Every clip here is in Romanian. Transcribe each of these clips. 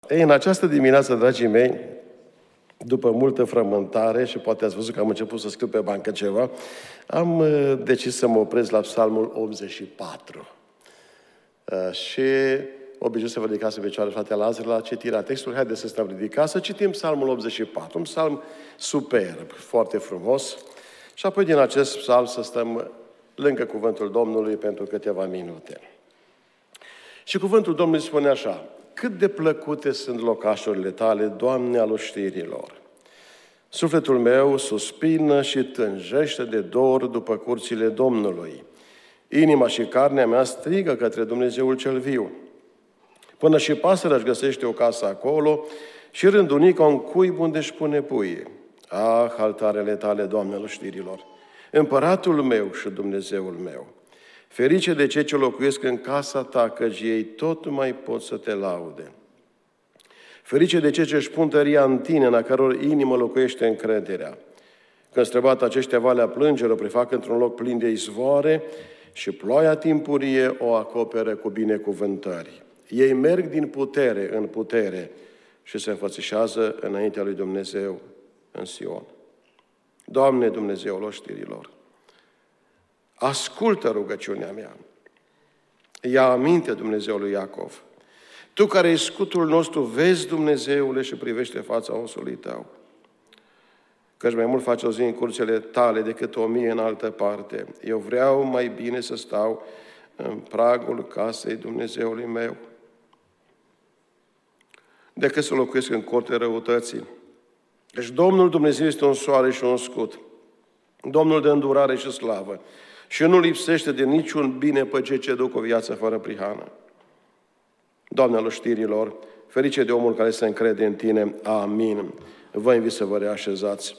Ei, în această dimineață, dragii mei, după multă frământare, și poate ați văzut că am început să scriu pe bancă ceva, am decis să mă opresc la Psalmul 84. Și obișnuit să vă ridicați în picioare, frate Lazar, la citirea textului. Haideți să stăm ridicați, să citim Psalmul 84. Un psalm superb, foarte frumos. Și apoi din acest psalm să stăm lângă cuvântul Domnului pentru câteva minute. Și cuvântul Domnului spune așa: cât de plăcute sunt locașurile tale, Doamne, al oștirilor. Sufletul meu suspină și tânjește de dor după curțile Domnului. Inima și carnea mea strigă către Dumnezeul cel viu. Până și pasărea își găsește o casă acolo și rândunica un cuib unde își pune puii. Ah, altarele tale, Doamne, al oștirilor, împăratul meu și Dumnezeul meu. Ferice de cei ce locuiesc în casa ta, căci ei tot mai pot să te laude. Ferice de cei ce își pun tăria în tine, în a căror inimă locuiește încrederea. Când străbat aceștia valea plângerii, o prefac într-un loc plin de izvoare și ploaia timpurie o acoperă cu binecuvântări. Ei merg din putere în putere și se înfățișează înaintea lui Dumnezeu în Sion. Doamne, Dumnezeul oștirilor, ascultă rugăciunea mea. Ia aminte, Dumnezeului Iacov. Tu care ești scutul nostru, vezi, Dumnezeule, și privește fața osului tău. Căci mai mult faci o zi în curțele tale decât 1000 în altă parte. Eu vreau mai bine să stau în pragul casei Dumnezeului meu decât să locuiesc în corte răutății. Deci Domnul Dumnezeu este un soare și un scut, Domnul de îndurare și slavă, și nu lipsește de niciun bine pe cei ce duc o viață fără prihană. Doamne al oștirilor, ferice de omul care se încrede în Tine. Amin. Vă invit să vă reașezați.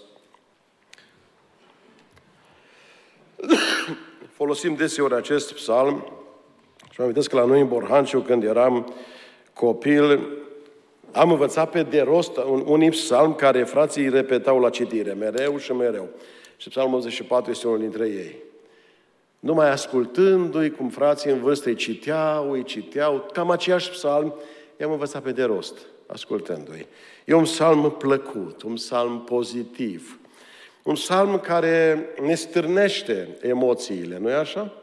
Folosim deseori acest psalm și mă amintesc că la noi în Borhanciu, când eram copil, am învățat pe de rost un psalm care frații îi repetau la citire, mereu și mereu. Și psalmul 84 este unul dintre ei. Numai ascultându-i cum frații în vârstă îi citeau, cam aceeași psalm, i-am învățat pe de rost, ascultându-i. E un psalm plăcut, un psalm pozitiv, un psalm care ne stârnește emoțiile, nu-i așa?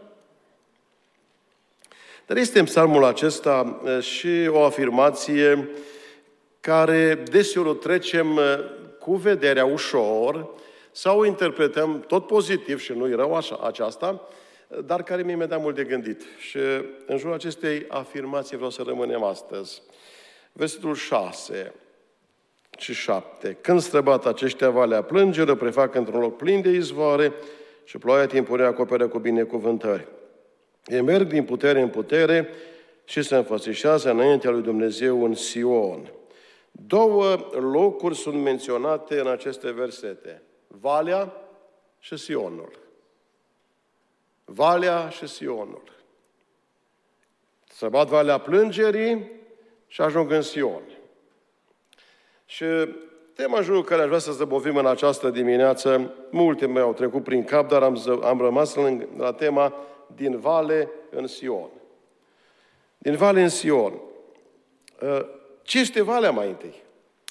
Dar este în psalmul acesta și o afirmație care deseori o trecem cu vederea ușor sau o interpretăm tot pozitiv și nu-i rău așa, aceasta, dar care mi-e dat mult de gândit. Și în jurul acestei afirmații vreau să rămânem astăzi. Versetul 6 și 7. Când străbat aceștia valea plângerii, o prefac într-un loc plin de izvoare și ploaia timpurie acoperă cu binecuvântări. Ei merg din putere în putere și se înfățișează înaintea lui Dumnezeu în Sion. Două locuri sunt menționate în aceste versete. Valea și Sionul. Valea și Sionul. Străbat valea plângerii și ajung în Sion. Și tema în jurul care aș vrea să zăbovim în această dimineață, multe mi-au trecut prin cap, dar am rămas la tema din vale în Sion. Din vale în Sion. Ce este valea mai întâi?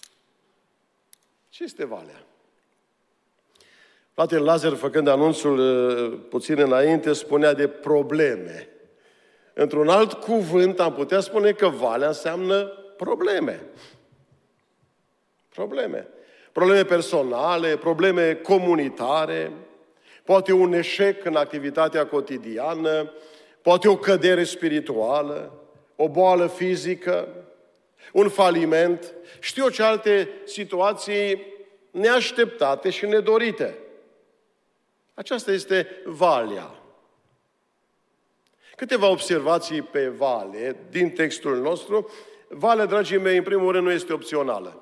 Ce este valea? Fratele Lazar, făcând anunțul puțin înainte, spunea de probleme. Într-un alt cuvânt am putea spune că valea înseamnă probleme. Probleme. Probleme personale, probleme comunitare, poate un eșec în activitatea cotidiană, poate o cădere spirituală, o boală fizică, un faliment, știu eu ce alte situații neașteptate și nedorite. Aceasta este valea. Câteva observații pe vale din textul nostru. Valea, dragii mei, în primul rând nu este opțională.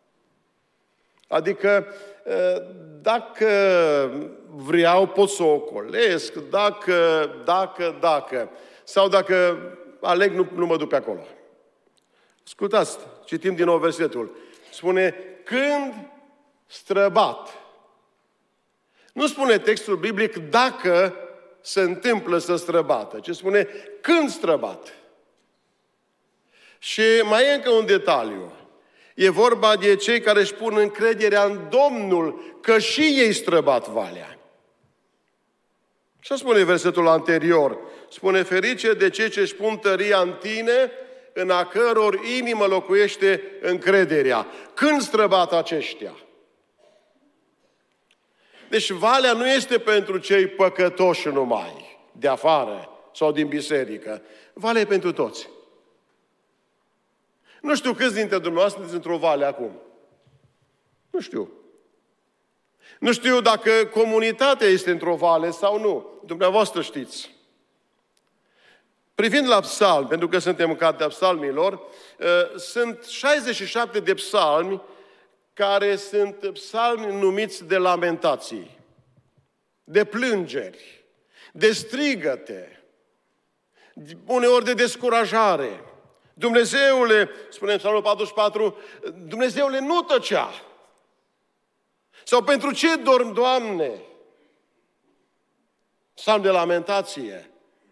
Adică, dacă vreau, pot să o ocolesc, dacă, sau dacă aleg, nu mă duc pe acolo. Ascultați, citim din nou versetul. Spune, când străbat. Nu spune textul biblic dacă se întâmplă să străbată, ci spune când străbat. Și mai e încă un detaliu. E vorba de cei care își pun încrederea în Domnul, că și ei străbat valea. Și spune versetul anterior. Spune, ferice de cei ce își pun tăria în tine, în a căror inimă locuiește încrederea. Când străbat aceștia? Deci valea nu este pentru cei păcătoși numai, de afară sau din biserică. Valea e pentru toți. Nu știu câți dintre dumneavoastră sunteți într-o vale acum. Nu știu. Nu știu dacă comunitatea este într-o vale sau nu. Dumneavoastră știți. Privind la psalmi, pentru că suntem în cartea psalmilor, sunt 67 de psalmi care sunt psalmi numiți de lamentații, de plângeri, de strigăte, uneori de descurajare. Dumnezeule, spune în Psalmul 44, Dumnezeule, nu tăcea. Sau pentru ce dormi, Doamne? Psalm de lamentație.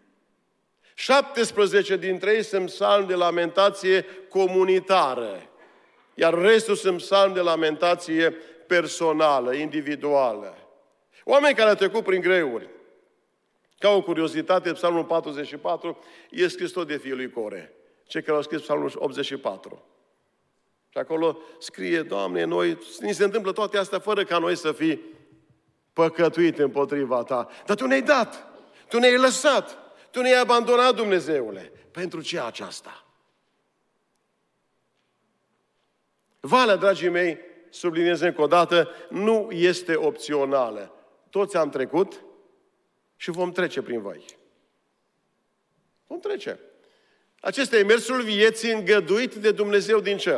17 dintre ei sunt psalmi de lamentație comunitară, iar restul sunt psalmi de lamentație personală, individuală. Oameni care au trecut prin greuri. Ca o curiozitate, Psalmul 44 e scris tot de fiul lui Core. Cei care au scris Psalmul 84. Și acolo scrie, Doamne, ni se întâmplă toate astea fără ca noi să fi păcătuit împotriva Ta. Dar Tu ne-ai dat, Tu ne-ai lăsat, Tu ne-ai abandonat, Dumnezeule. Pentru ce aceasta? Valea, dragii mei, subliniez încă o dată, nu este opțională. Toți am trecut și vom trece prin voi. Vom trece. Acesta e mersul vieții îngăduit de Dumnezeu din cer.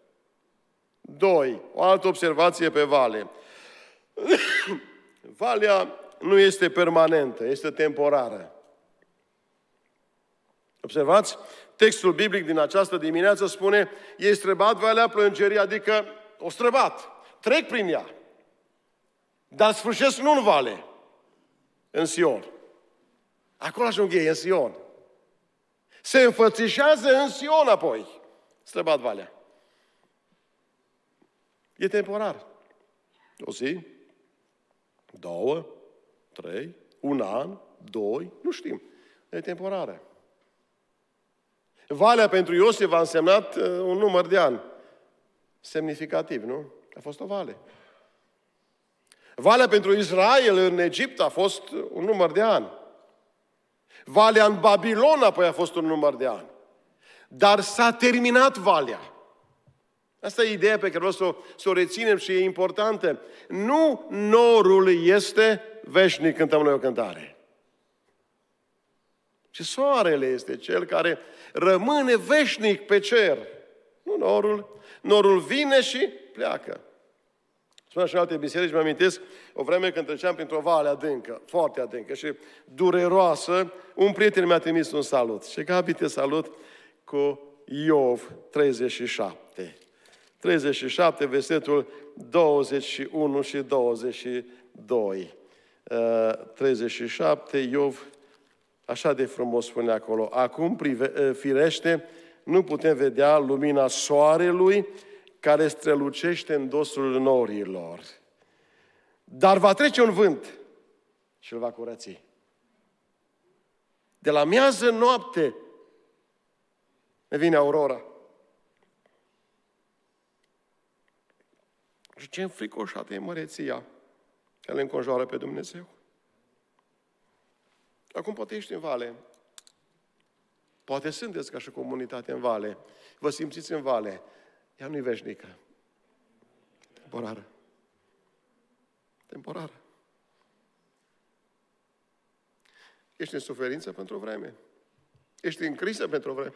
2. O altă observație pe vale. Valea nu este permanentă, este temporară. Observați? Textul biblic din această dimineață spune, ei străbat valea plângerii, adică o străbat, trec prin ea. Dar sfârșesc nu în vale, în Sion. Acolo ajung ei, în Sion. Se înfățișează în Sion apoi. Străbat valea. E temporar. O zi, 2, 3, 1 an, 2, nu știm. E temporară. Valea pentru Iosif a însemnat un număr de ani. Semnificativ, nu? A fost o vale. Valea pentru Israel în Egipt a fost un număr de ani. Valea în Babilon apoi a fost un număr de ani. Dar s-a terminat valea. Asta e ideea pe care vreau să o reținem și e importantă. Nu norul este veșnic, cântăm noi o cântare. Și soarele este cel care rămâne veșnic pe cer. Nu norul. Norul vine și pleacă. Spunea și în alte biserici, mă amintesc, o vreme când treceam printr-o vale adâncă, foarte adâncă și dureroasă, un prieten mi-a trimis un salut. Și Gabi, te salut cu Iov 37. 37, versetul 21 și 22. 37, Iov, așa de frumos spune acolo. Acum, firește, nu putem vedea lumina soarelui care strălucește în dosul norilor. Dar va trece un vânt și îl va curăți. De la miază noapte ne vine aurora. Și ce înfricoșată e măreția care le înconjoară pe Dumnezeu. Acum poate ești în vale. Poate sunteți ca și comunitate în vale. Vă simțiți în vale. Ea nu-i veșnică. Temporară. Temporară. Ești în suferință pentru o vreme. Ești în criză pentru o vreme.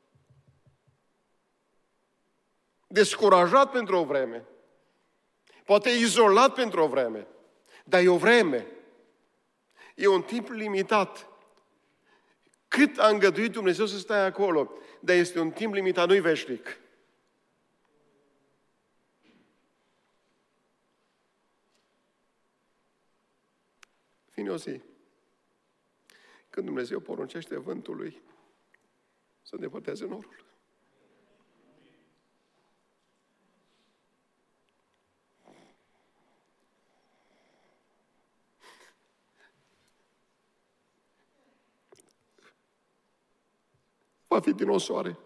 Descurajat pentru o vreme. Poate izolat pentru o vreme. Dar e o vreme. E un timp limitat. Cât a îngăduit Dumnezeu să stai acolo. Dar este un timp limitat, nu-i veșnic. Vine o zi când Dumnezeu poruncește vântului să îndepărteze norul. va fi din nou soare.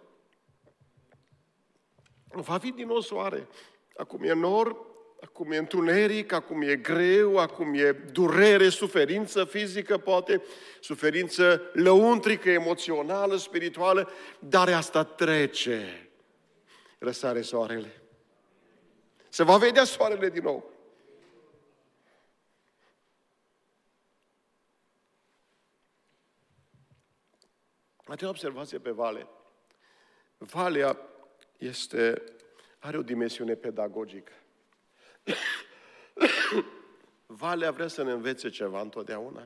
Va fi din nou soare. Acum e nor, acum e întuneric, acum e greu, acum e durere, suferință fizică, poate, suferință lăuntrică, emoțională, spirituală, dar asta trece. Răsare soarele. Se va vedea soarele din nou. Ați o observație pe vale. Valea are o dimensiune pedagogică. Valea vrea să ne învețe ceva întotdeauna.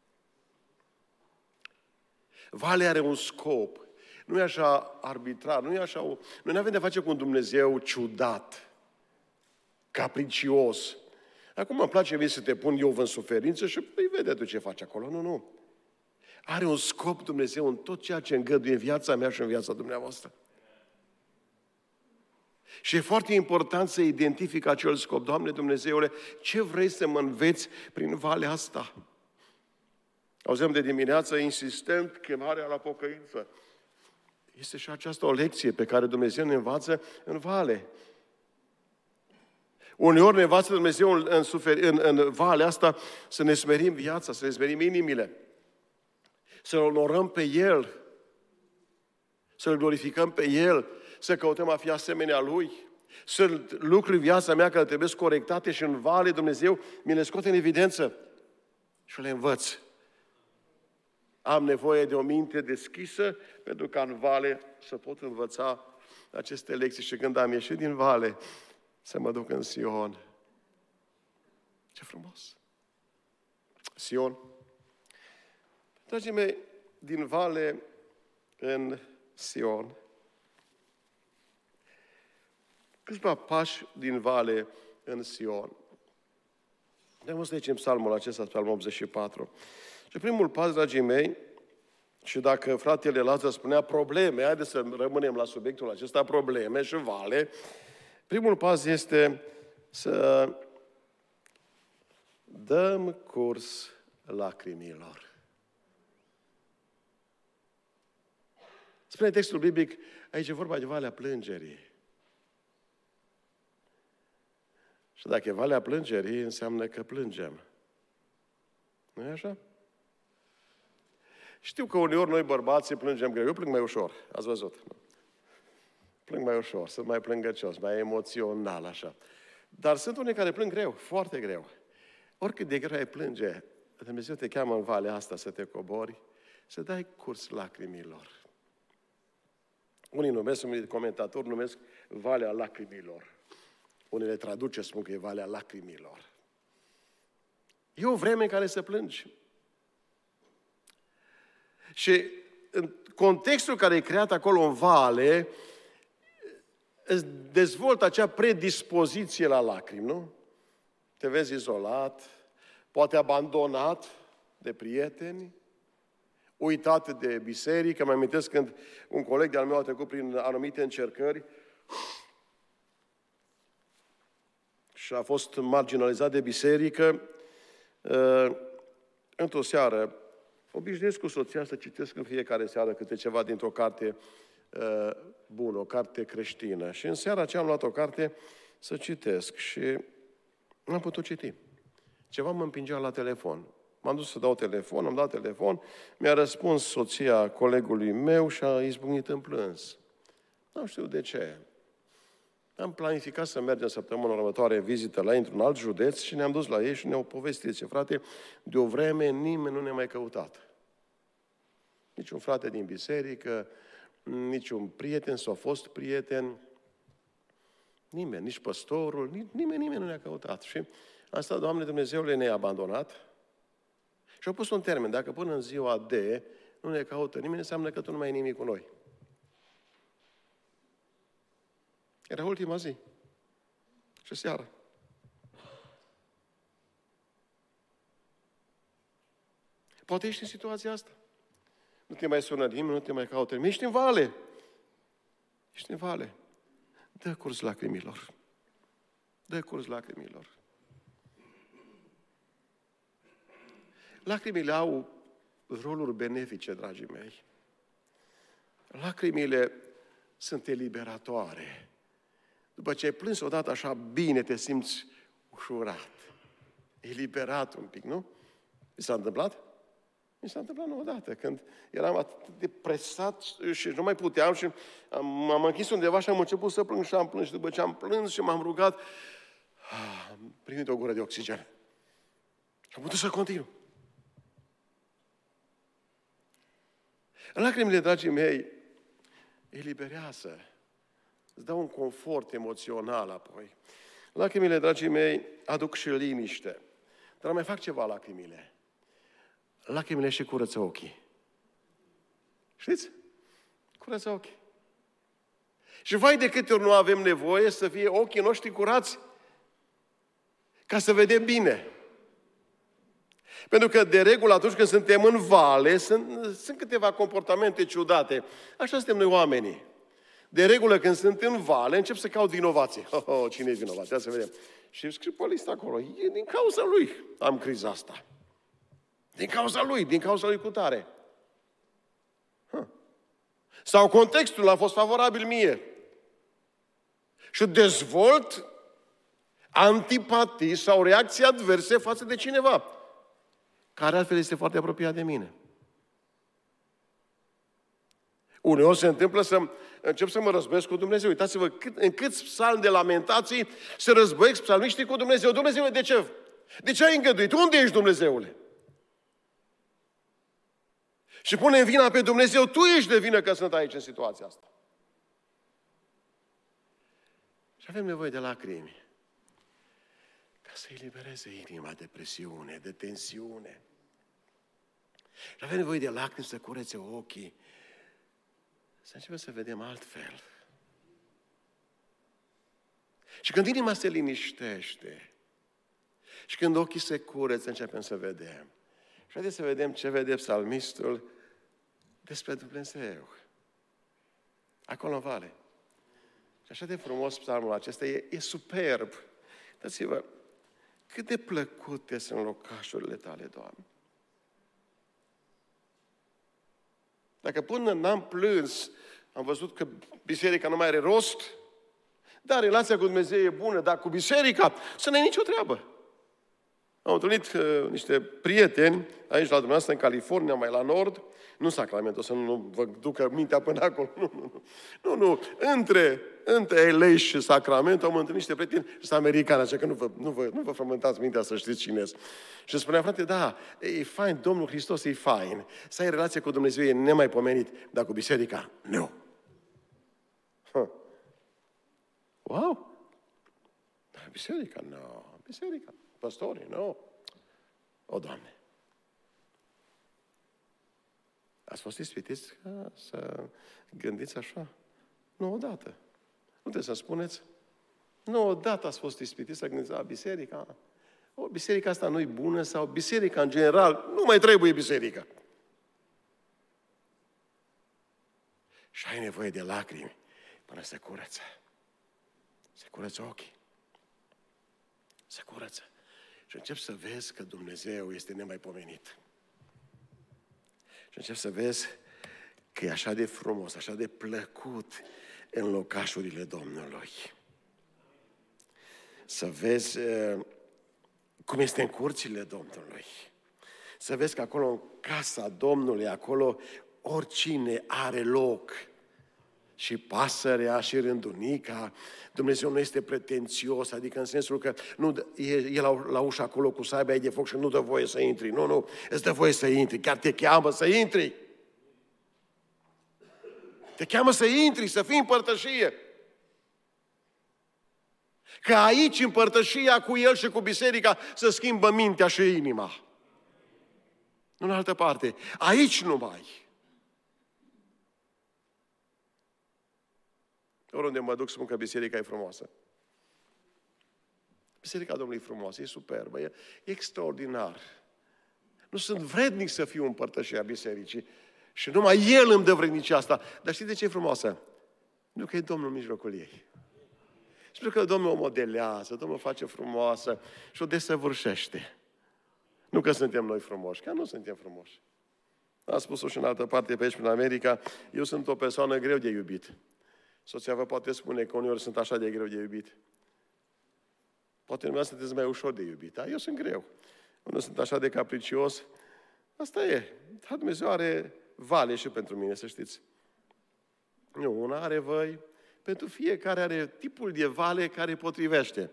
Valea are un scop. Nu e așa arbitrar, nu e așa... Noi nu avem de face cu un Dumnezeu ciudat, capricios. Acum îmi place mie să te pun eu în suferință și păi vede tu ce faci acolo. Nu. Are un scop Dumnezeu în tot ceea ce îngăduie în viața mea și în viața dumneavoastră. Și e foarte important să identific acel scop. Doamne Dumnezeule, ce vrei să mă înveți prin valea asta? Auzim de dimineață insistent chemarea la pocăință. Este și aceasta o lecție pe care Dumnezeu ne învață în vale. Uneori ne învață Dumnezeu în valea asta să ne smerim viața, să ne smerim inimile, să-L onorăm pe El, să-L glorificăm pe El, să căutăm a fi asemenea Lui. Sunt lucruri în viața mea care trebuie corectate și în vale Dumnezeu mi le scoate în evidență și le învăț. Am nevoie de o minte deschisă pentru ca în vale să pot învăța aceste lecții și când am ieșit din vale să mă duc în Sion. Ce frumos! Sion. Dragii mei, din vale în Sion. Câțiva pași din vale în Sion. Ne-am să zicem psalmul acesta, psalmul 84. Și primul pas, dragii mei, și dacă fratele Lazar spunea probleme, haideți să rămânem la subiectul acesta, probleme și vale, primul pas este să dăm curs lacrimilor. Spune textul biblic, aici e vorba de valea plângerii. Și dacă e valea plângerii, înseamnă că plângem. Nu e așa? Știu că uneori noi bărbații plângem greu. Eu plâng mai ușor, ați văzut. Plâng mai ușor, sunt mai plângăcios, mai emoțional, așa. Dar sunt unii care plâng greu, foarte greu. Oricât de greu ai plânge, Dumnezeu te cheamă în valea asta să te cobori, să dai curs lacrimilor. Unii numesc, unii comentatori numesc valea lacrimilor. Unele traduce, spun că e valea lacrimilor. E o vreme în care să plângi. Și în contextul care e creat acolo în vale, îți dezvoltă acea predispoziție la lacrimi, nu? Te vezi izolat, poate abandonat de prieteni, uitat de biserică. Mă amintesc când un coleg de-al meu a trecut prin anumite încercări și a fost marginalizat de biserică. Într-o seară, obișnuiesc cu soția să citesc în fiecare seară câte ceva dintr-o carte bună, o carte creștină. Și în seara aceea am luat o carte să citesc și n-am putut citi. Ceva mă împingea la telefon. M-am dus să dau telefon, am dat telefon, mi-a răspuns soția colegului meu și a izbucnit în plâns. Nu știu de ce. Am planificat să mergem săptămâna următoare în vizită la într-un alt județ și ne-am dus la ei și ne-au povestit. Ce frate, de o vreme nimeni nu ne-a mai căutat. Nici un frate din biserică, nici un prieten sau fost prieten, nimeni, nici păstorul, nimeni nu ne-a căutat. Și asta, Doamne Dumnezeule, ne-a abandonat și au pus un termen. Dacă până în ziua D nu ne caută nimeni, înseamnă că tu nu mai ai nimic cu noi. Era ultima zi. Și seara. Poate ești în situația asta. Nu te mai sună nimeni, nu te mai caută nimeni. Ești în vale. Ești în vale. Dă curs lacrimilor. Dă curs lacrimilor. Lacrimile au roluri benefice, dragii mei. Lacrimile sunt eliberatoare. După ce ai plâns odată așa bine, te simți ușurat. Eliberat un pic, nu? Mi s-a întâmplat? Mi s-a întâmplat odată, când eram atât de presat și nu mai puteam și m-am închis undeva și am început să plâng și am plâns. Și după ce am plâns și m-am rugat, am primit o gură de oxigen. Și am putut să continu. Lacrimile, dragii mei, eliberează. Îți dau un confort emoțional apoi. Lacrimile, dragii mei, aduc și liniște. Dar mai fac ceva lacrimile. Lacrimile și curăță ochii. Știți? Curăță ochii. Și vai de câte ori nu avem nevoie să fie ochii noștri curați ca să vedem bine. Pentru că, de regulă, atunci când suntem în vale, sunt câteva comportamente ciudate. Așa suntem noi oamenii. De regulă, când sunt în vale, încep să caut vinovații. Cine e vinovat? Ia să vedem. Și scriu pe listă acolo. E din cauza lui am criza asta. Din cauza lui cu tare. Sau contextul a fost favorabil mie. Și dezvolt antipatii sau reacții adverse față de cineva, care altfel este foarte apropiat de mine. Uneori se întâmplă să încep să mă războiesc cu Dumnezeu. Uitați-vă în câți psalmi de lamentații se războiesc psalmiștii cu Dumnezeu. Dumnezeule, de ce? De ce ai îngăduit? Unde ești, Dumnezeule? Și punem vina pe Dumnezeu. Tu ești de vină că sunt aici în situația asta. Și avem nevoie de lacrimi ca să elibereze inima de presiune, de tensiune. Și avem nevoie de lacrimi să curețe ochii, să începem să vedem altfel. Și când inima se liniștește și când ochii se cureță, începem să vedem. Și haideți să vedem ce vede psalmistul despre Dumnezeu. Acolo în vale. Și așa de frumos psalmul acesta, e superb. Dați-vă, cât de plăcute sunt locașurile tale, Doamne. Dacă până n-am plâns, am văzut că biserica nu mai are rost, dar relația cu Dumnezeu e bună, dar cu biserica să n-ai nicio treabă. Am întâlnit niște prieteni aici la dumneavoastră, în California, mai la nord, nu Sacramento, să nu vă ducă mintea până acolo, nu. Între LA și Sacramento am întâlnit niște prieteni și sunt americani, așa că nu vă frământați mintea să știți cine sunt. Și spunea, frate, da, e fain, Domnul Hristos e fain, să ai relație cu Dumnezeu e nemaipomenit, dar cu biserica, nu. Wow! Dar biserica, nu. Biserica, păstorii, nu. O, Doamne! Ați fost ispitiți să gândiți așa? Nu odată. Nu trebuie să spuneți. Nu odată ați fost ispitiți să gândiți, biserica, biserica asta nu-i bună sau biserica în general, nu mai trebuie biserica. Și ai nevoie de lacrimi până se curăță. Se curăță ochii. Se curăță. Și încep să vezi că Dumnezeu este nemaipomenit. Și încep să vezi că e așa de frumos, așa de plăcut în locașurile Domnului. Să vezi cum este în curțile Domnului. Să vezi că acolo, în casa Domnului, acolo oricine are loc. Și pasărea, și rândunica. Dumnezeu nu este pretențios, adică în sensul că nu e la ușa acolo cu sabia de foc și nu dă voie să intri. Nu, îți dă voie să intri, chiar te cheamă să intri. Te cheamă să intri, să fii în părtășie. Că aici, în părtășia cu El și cu biserica, să schimbă mintea și inima. Nu în altă parte. Aici numai. Oriunde mă duc, spun că biserica e frumoasă. Biserica Domnului e frumoasă, e superbă, e extraordinar. Nu sunt vrednic să fiu în părtășia bisericii și numai El îmi dă vrednicia asta. Dar știți de ce e frumoasă? Nu că e Domnul în mijlocul ei. Și pentru că Domnul o modelează, Domnul o face frumoasă și o desăvârșește. Nu că suntem noi frumoși, că nu suntem frumoși. Am spus-o și în altă parte pe aici, prin America, eu sunt o persoană greu de iubit. Soția vă poate spune că uneori sunt așa de greu de iubit. Poate dumneavoastră sunteți mai ușor de iubit, dar eu sunt greu. Uneori sunt așa de capricios. Asta e. Dar Dumnezeu are vale și pentru mine, să știți. Nu, una are văi. Pentru fiecare are tipul de vale care potrivește.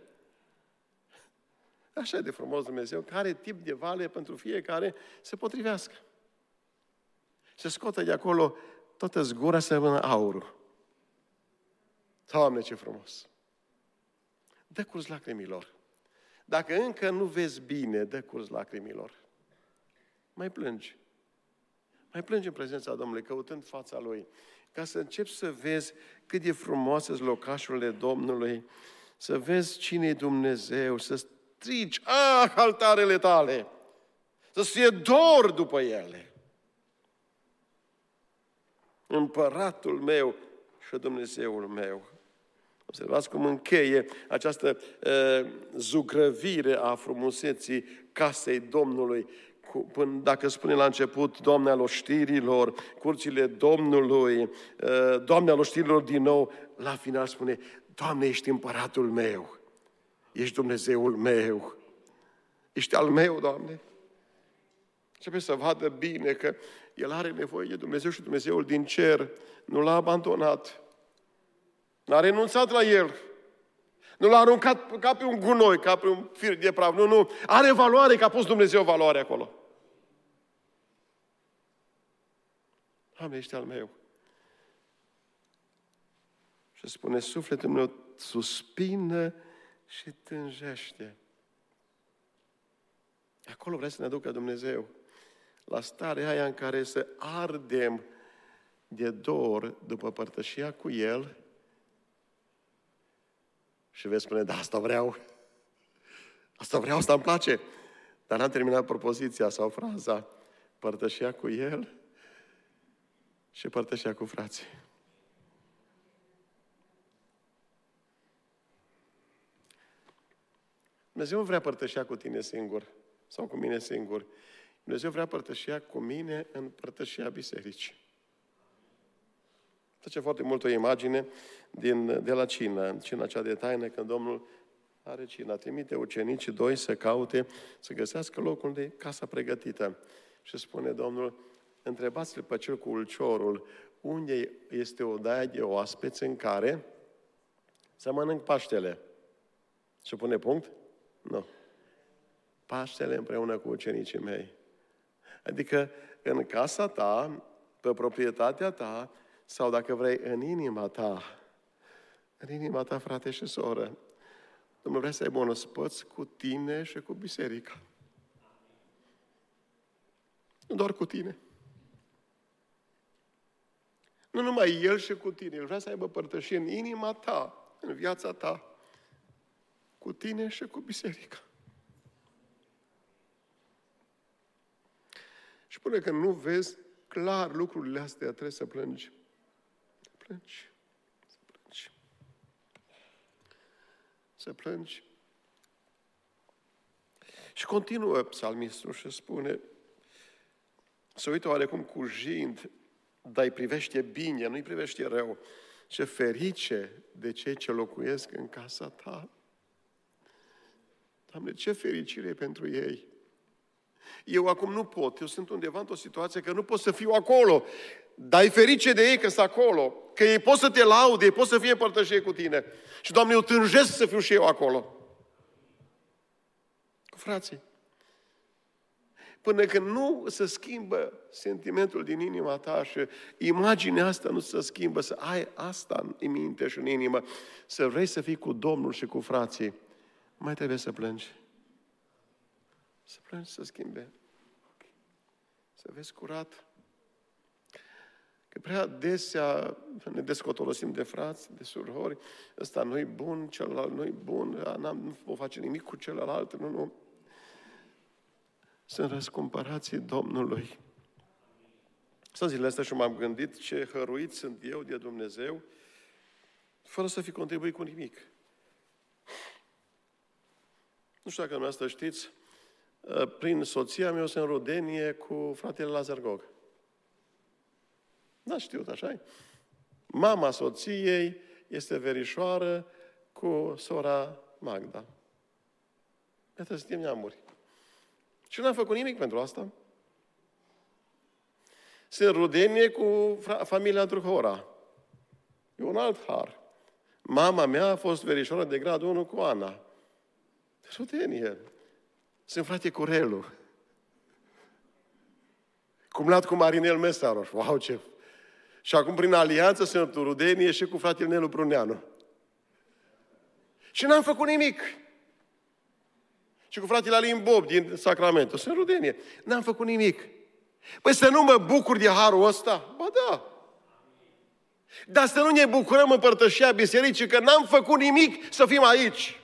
Așa e de frumos Dumnezeu, care tip de vale pentru fiecare se potrivească. Se scoate de acolo toată zgura să rămână aurul. Doamne, ce frumos! Dă curs lacrimilor. Dacă încă nu vezi bine, dă curs lacrimilor. Mai plângi. Mai plângi în prezența Domnului, căutând fața Lui, ca să începi să vezi cât de frumoase sunt locașurile Domnului, să vezi cine e Dumnezeu, să strigi, altarele tale, să-ți fie dor după ele. Împăratul meu și Dumnezeul meu. Observați cum încheie această zugrăvire a frumuseții casei Domnului. Până, dacă spune la început, Doamne al oștirilor, curțile Domnului, Doamne al oștirilor din nou, la final spune, Doamne, ești împăratul meu, ești Dumnezeul meu, ești al meu, Doamne. Începe să vadă bine că El are nevoie de Dumnezeu și Dumnezeul din cer nu l-a abandonat. N-a renunțat la El. Nu l-a aruncat ca pe un gunoi, ca pe un fir de praf. Nu. Are valoare, că a pus Dumnezeu valoare acolo. Doamne, ești al meu. Și spune, sufletul meu suspină și tânjește. Acolo vrea să ne ducă Dumnezeu. La starea aia în care să ardem de dor după părtășia cu El. Și vei spune, da, asta vreau. Asta îmi place. Dar n-am terminat propoziția sau fraza. Părtășia cu El și părtășia cu frații. Dumnezeu nu vrea părtășia cu tine singur sau cu mine singur. Dumnezeu vrea părtășia cu mine în părtășia bisericii. Face foarte mult o imagine de la cină, în cina cea de taină, când Domnul are cina. Trimite ucenicii doi să caute, să găsească locul de casa pregătită. Și spune Domnul, întrebați-l pe cel cu ulciorul, unde este odaia de oaspeți în care să mănânc Paștele. Și pune punct? Nu. Paștele împreună cu ucenicii mei. Adică în casa ta, pe proprietatea ta, sau dacă vrei, în inima ta, frate și soră, Domnul vrea să aibă un ospăț cu tine și cu biserica. Nu doar cu tine. Nu numai El și cu tine. El vrea să aibă părtășie în inima ta, în viața ta, cu tine și cu biserica. Și până când nu vezi clar lucrurile astea, trebuie să plângi. Să plângi. Și continuă psalmistul și spune, se uită oarecum cu jind, dar îi privește bine, nu îi privește rău. Ce ferice de cei ce locuiesc în casa ta. Doamne, ce fericire pentru ei. Eu acum nu pot, eu sunt undeva într-o situație că nu pot să fiu acolo. Dar e ferice de ei că sunt acolo, că ei pot să te laude, ei pot să fie părtășie cu tine. Și, Doamne, eu tânjesc să fiu și eu acolo. Cu frații. Până când nu se schimbă sentimentul din inima ta și imaginea asta nu se schimbă, să ai asta în minte și în inimă, să vrei să fii cu Domnul și cu frații, mai trebuie să plângi. Să plângi, să schimbe. Să vezi curat. Că prea adesea ne descotorosim de frați, de surori, ăsta nu-i bun, celălalt nu-i bun, nu o face nimic cu celălalt, nu. Sunt răscumpărații Domnului. Să zilele astea și m-am gândit ce hăruit sunt eu de Dumnezeu, fără să fi contribuit cu nimic. Nu știu dacă dumneavoastră știți, prin soția mea o să în rudenie cu fratele Lazar Gog. N-ați știut, așa-i? Mama soției este verișoară cu sora Magda. Iată, suntem neamuri. Și n-am făcut nimic pentru asta. Sunt rudenie cu familia Druhora. E un alt har. Mama mea a fost verișoară de gradul 1 cu Ana. Rudenie. Sunt frate cu Relu. Cumnat cu Marinel Mesaroș. Wow, ce... Și acum, prin alianță, sunt rudenie și cu fratele Nelu Pruneanu. Și n-am făcut nimic. Și cu fratele Alin Bob din Sacramento. Sunt rudenie. N-am făcut nimic. Păi să nu mă bucur de harul ăsta? Ba da. Dar să nu ne bucurăm în părtășia bisericii că n-am făcut nimic să fim aici.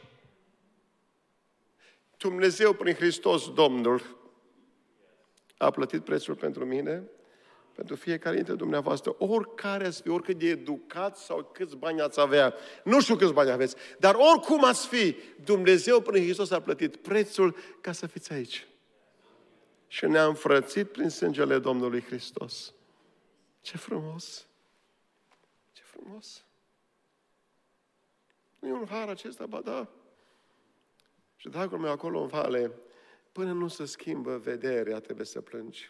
Dumnezeu, prin Hristos, Domnul, a plătit prețul pentru mine, pentru fiecare dintre dumneavoastră, oricare ați fi, oricât de educați sau câți bani ați avea, nu știu câți bani aveți, dar oricum ați fi, Dumnezeu prin Hristos a plătit prețul ca să fiți aici. Și ne-a înfrățit prin sângele Domnului Hristos. Ce frumos! Ce frumos! Nu e un har acesta, ba da. Și dragul meu, acolo în vale, până nu se schimbă vederea, trebuie să plângi.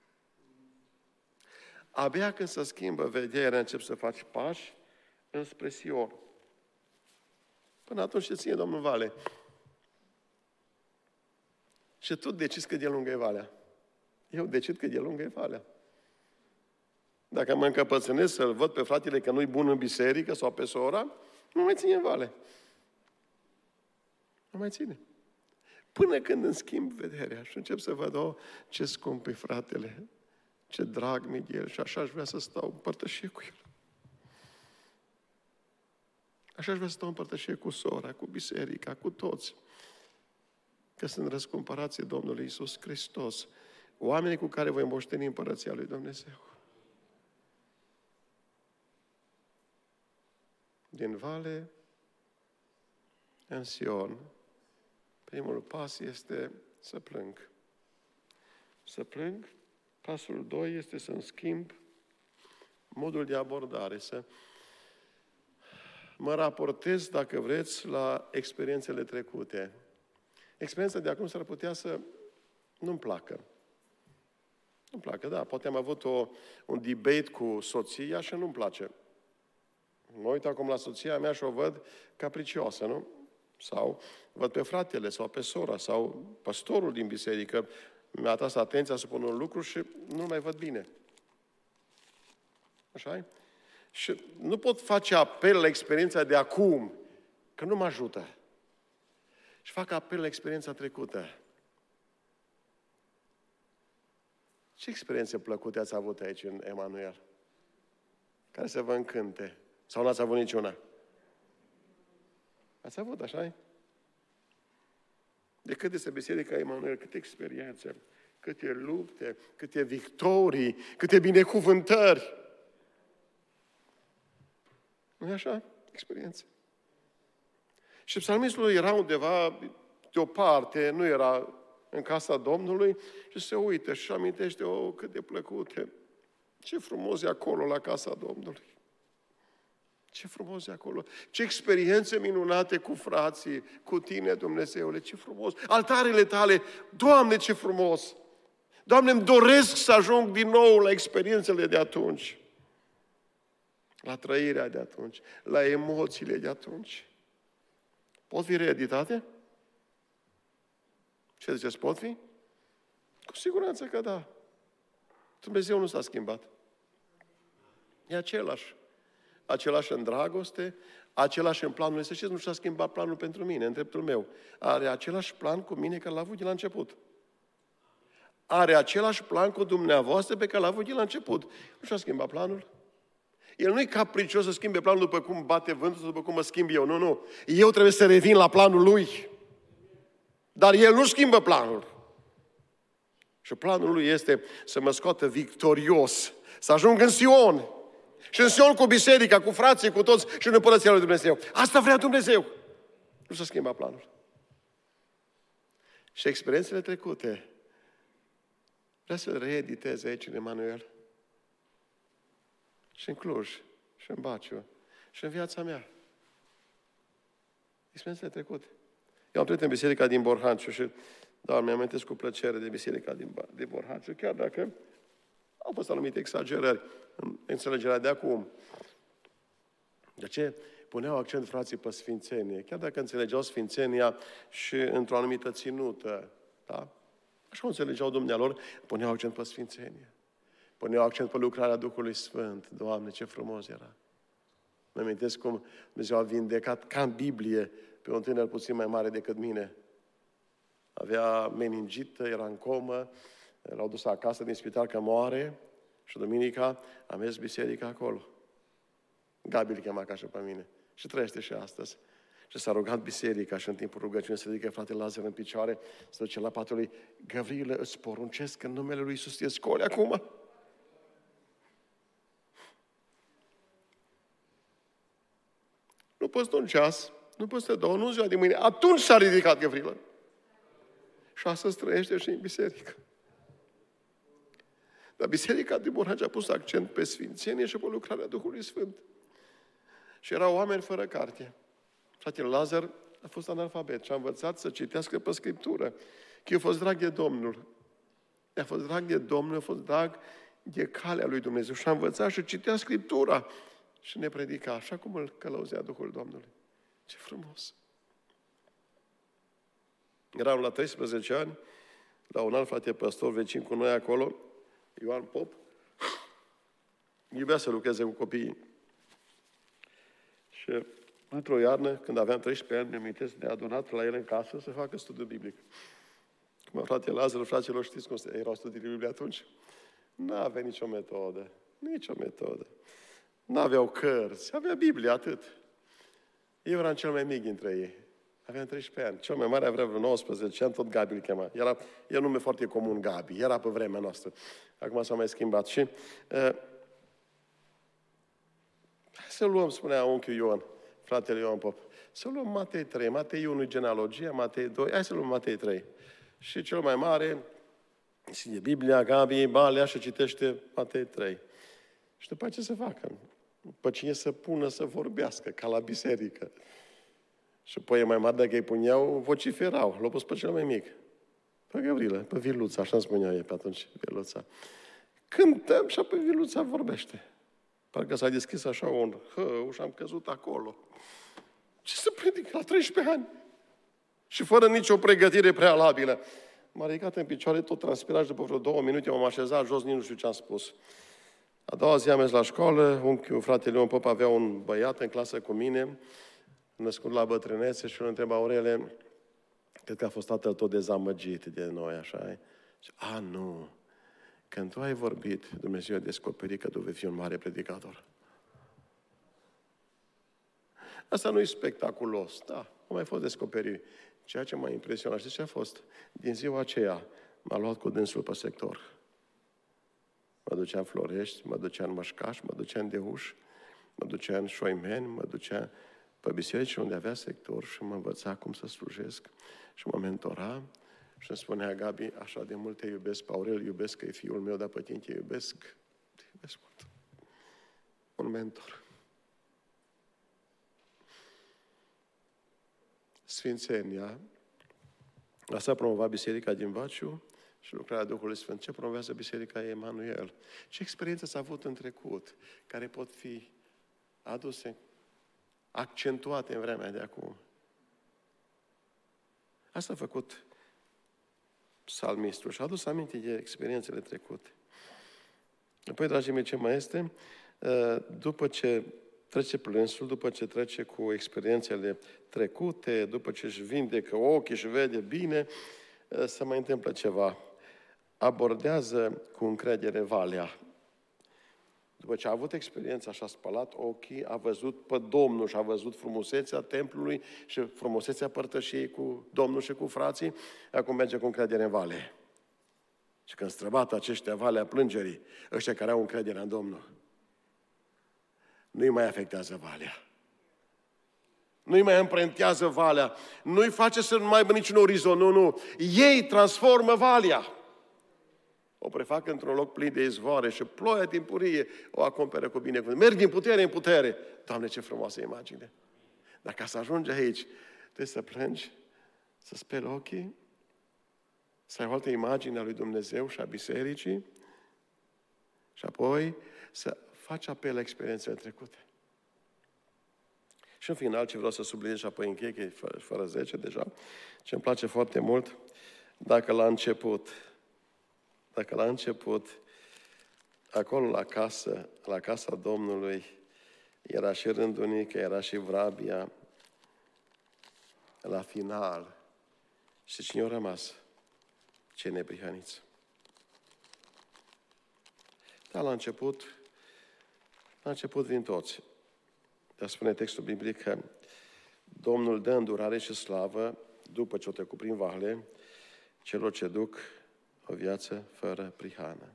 Abia când se schimbă vederea, începi să faci pași înspre Sion. Până atunci te ține Domnul vale. Și tu decizi cât de lungă e valea. Eu decid cât de lungă e valea. Dacă mă încăpățânesc să-l văd pe fratele că nu-i bun în biserică sau pe sora, nu mai ține în vale. Nu mai ține. Până când îmi schimb vederea și încep să văd, ce scump e fratele, ce drag mi de el și așa aș vrea să stau în părtășie cu el. Așa aș vrea să stau în părtășie cu sora, cu biserica, cu toți. Că sunt răscumpărații Domnului Iisus Hristos. Oamenii cu care voi moșteni împărăția lui Dumnezeu. Din vale în Sion, primul pas este să plâng. Să plâng. Pasul 2 este să-mi schimb modul de abordare, să mă raportez, dacă vreți, la experiențele trecute. Experiența de acum s-ar putea să nu-mi placă. Nu-mi placă, da. Poate am avut un debate cu soția și nu-mi place. Mă uit acum la soția mea și o văd capricioasă, nu? Sau văd pe fratele sau pe sora sau pastorul din biserică. Mi-a atras atenția să pun un lucru și nu mai văd bine. Așa-i? Și nu pot face apel la experiența de acum, că nu mă ajută. Și fac apel la experiența trecută. Ce experiențe plăcute ați avut aici în Emanuel? Care să vă încânte? Sau n-ați avut niciuna? Ați avut, așa-i? De cât este biserica Emanuel, câte experiențe, câte lupte, câte victorii, câte binecuvântări. Nu e așa? Experiențe. Și psalmistul era undeva deoparte, nu era în casa Domnului și se uită și amintește, cât de plăcute. Ce frumos e acolo la casa Domnului. Ce frumos e acolo. Ce experiențe minunate cu frații, cu tine, Dumnezeule, ce frumos. Altarele tale, Doamne, ce frumos. Doamne, îmi doresc să ajung din nou la experiențele de atunci. La trăirea de atunci, la emoțiile de atunci. Pot fi reeditate? Ce ziceți, pot fi? Cu siguranță că da. Dumnezeu nu s-a schimbat. E același. Același în dragoste, același în planul lui. Să știți, nu și-a schimbat planul pentru mine, în dreptul meu. Are același plan cu mine care l-a avut de la început. Are același plan cu dumneavoastră pe care l-a avut de la început. Nu și-a schimbat planul. El nu e capricios să schimbe planul după cum bate vântul, după cum mă schimb eu. Nu, nu. Eu trebuie să revin la planul lui. Dar el nu schimbă planul. Și planul lui este să mă scoată victorios, să ajung în Sion. Și în Sion cu biserica, cu frații, cu toți și în împărăția lui Dumnezeu. Asta vrea Dumnezeu. Nu s-a schimbat planul. Și experiențele trecute vrea să le reediteze aici în Emanuel. și în Cluj, și în Baciu, și în viața mea. Experiențele trecute. Eu am trăit în biserica din Borhanciu și, da, mi-amintesc cu plăcere de biserica din Borhanciu, chiar dacă au fost anumite exagerări în înțelegerea de acum. De ce puneau accent frații pe sfințenie? Chiar dacă înțelegeau sfințenia și într-o anumită ținută, da? Așa o înțelegeau dumnealor, puneau accent pe sfințenie. Puneau accent pe lucrarea Duhului Sfânt. Doamne, ce frumos era! Mă amintesc cum Dumnezeu a vindecat, ca în Biblie, pe un tânăr puțin mai mare decât mine. Avea meningită, era în comă, l-au dus acasă din spital că moare și duminica a mers biserica acolo. Gabi îl chema ca și pe mine. Și trăiește și astăzi. Și s-a rugat biserica și în timpul rugăciunii se ridică fratele Lazar în picioare, se duce la patul lui: Gavrilă, îți poruncesc în numele lui Iisus, te scoli acum. Nu poți un ceas, nu poți să două, nu ziua de mâine. Atunci s-a ridicat Gavrilă. Și astăzi trăiește și în biserică. Dar biserica din Borhaci a pus accent pe sfințenie și pe lucrarea Duhului Sfânt. Și erau oameni fără carte. Fratele Lazar a fost analfabet și a învățat să citească pe Scriptură. Că i-a fost drag de Domnul. I-a fost drag de Domnul, a fost drag de calea lui Dumnezeu. Și a învățat și citea Scriptura. Și ne predica așa cum îl călăuzea Duhul Domnului. Ce frumos! Eram la 13 ani, la un alt frate păstor vecin cu noi acolo, Ioan Pop, iubea să lucreze cu copiii. Și într-o iarnă, când aveam 13 ani, mi-am amintesc de adunat la el în casă să facă studiu biblic. Cum fratele Lazar, fraților, știți cum erau studiile Bibliei atunci? N-avea nicio metodă. Nicio metodă. N-aveau cărți, avea Biblie, atât. Eu eram cel mai mic dintre ei. Aveam 13 ani. Cel mai mare avea vreo 19 ani, tot Gabi îl chema. E un nume foarte comun, Gabi. Era pe vremea noastră. Acum s-a mai schimbat. Și hai să luăm, spunea unchiul Ioan, fratele Ioan Pop, să luăm Matei 3. Matei 1 genealogia, Matei 2. Hai să luăm Matei 3. Și cel mai mare, ține Biblia, Gabi, balea și citește Matei 3. Și după ce să facă? Pe cine să pună să vorbească, ca la biserică. Și pe mai mari, dacă îi puneau, vociferau. L-au pus pe cel mai mic. Pe Gavrilă, pe Viluța, așa îmi spunea ei pe atunci, Viluța. Cântăm și pe Viluța vorbește. Parcă s-a deschis așa un hău și am căzut acolo. Ce să predic la 13 ani? Și fără nicio pregătire prealabilă. M-a ridicat în picioare, tot transpirat, după vreo 2 minute m-am așezat jos, nici nu știu ce am spus. A doua zi am mers la școală, unchiul, fratele Ion Pop avea un băiat în clasă cu mine, născut la bătrânețe, și îl întreba: Aurele, cred că a fost tatăl tot dezamăgit de noi, așa. Și, nu, când tu ai vorbit, Dumnezeu a descoperit că tu vei fi un mare predicator. Asta nu e spectaculos, da, a mai fost descoperit. Ceea ce m-a impresionat, știți ce a fost? Din ziua aceea m-a luat cu dânsul pe sector. Mă ducea în Florești, mă ducea în Mășcaș, mă ducea în Dehuș, mă ducea în Șoimeni, mă ducea pe biserici unde avea sector și mă învăța cum să slujesc și mă mentora și îmi spunea: Gabi, așa de mult te iubesc, pe Aurel iubesc că e fiul meu, dar pe tine te iubesc mult. Un mentor. Sfințenia, asta a promovat biserica din Baciu și lucrarea Duhului Sfânt. Ce promovează biserica Emanuel? Ce experiențe s-a avut în trecut, care pot fi aduse, accentuate în vremea de acum? Asta a făcut psalmistul și a adus aminte de experiențele trecute. Apoi, dragii mei, ce mai este? După ce trece plânsul, după ce trece cu experiențele trecute, după ce își vindecă ochii și vede bine, se mai întâmplă ceva. Abordează cu încredere valea. După ce a avut experiența și a spălat ochii, a văzut pe Domnul și a văzut frumusețea templului și frumusețea părtășiei cu Domnul și cu frații, acum merge cu încredere în vale. Și când străbată aceștia valea plângerii, ăștia care au încredere în Domnul, nu-i mai afectează valea. Nu-i mai împrentează valea. Nu-i face să nu mai aibă niciun orizont. Nu. Ei transformă valea. o prefac într-un loc plin de izvoare și ploaia timpurie o acoperă cu binecuvântare. Merg din putere în putere. Doamne, ce frumoasă imagine! Dar ca să ajungi aici, trebuie să plângi, să speli ochii, să ai o altă imagine a lui Dumnezeu și a bisericii și apoi să faci apel la experiențele trecute. Și în final, ce vreau să subliniez și apoi închei, că e fără 10 deja, ce îmi place foarte mult, dacă la început, acolo la casa Domnului, era și rândunică, era și vrabia, la final, și cine a rămas? Cei neprihăniți. Dar la început vin toți. Dar spune textul biblic că Domnul dă îndurare și slavă după ce o trecut prin vale celor ce duc o viață fără prihană.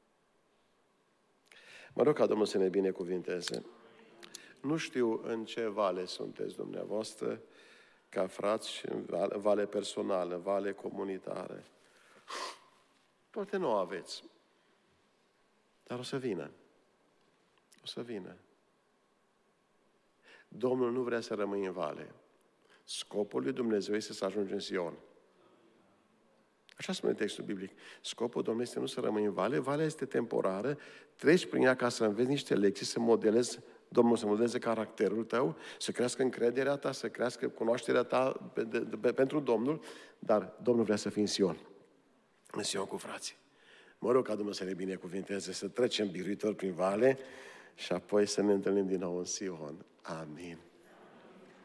Mă rog ca Domnul să ne binecuvinteze. Nu știu în ce vale sunteți dumneavoastră, ca frați, în vale personală, vale comunitară. Poate nu o aveți. Dar o să vină. O să vină. Domnul nu vrea să rămâi în vale. Scopul lui Dumnezeu este să ajungi în Sion. Așa spune textul biblic. Scopul Domnului este nu să rămâi în vale. Valea este temporară. Treci prin ea ca să înveți niște lecții, să modelezi, Domnul să modeleze caracterul tău, să crească încrederea ta, să crească cunoașterea ta pentru Domnul. Dar Domnul vrea să fii în Sion. În Sion cu frații. Mă rog ca Domnul să ne binecuvinteze, să trecem biruitor prin vale și apoi să ne întâlnim din nou în Sion. Amin.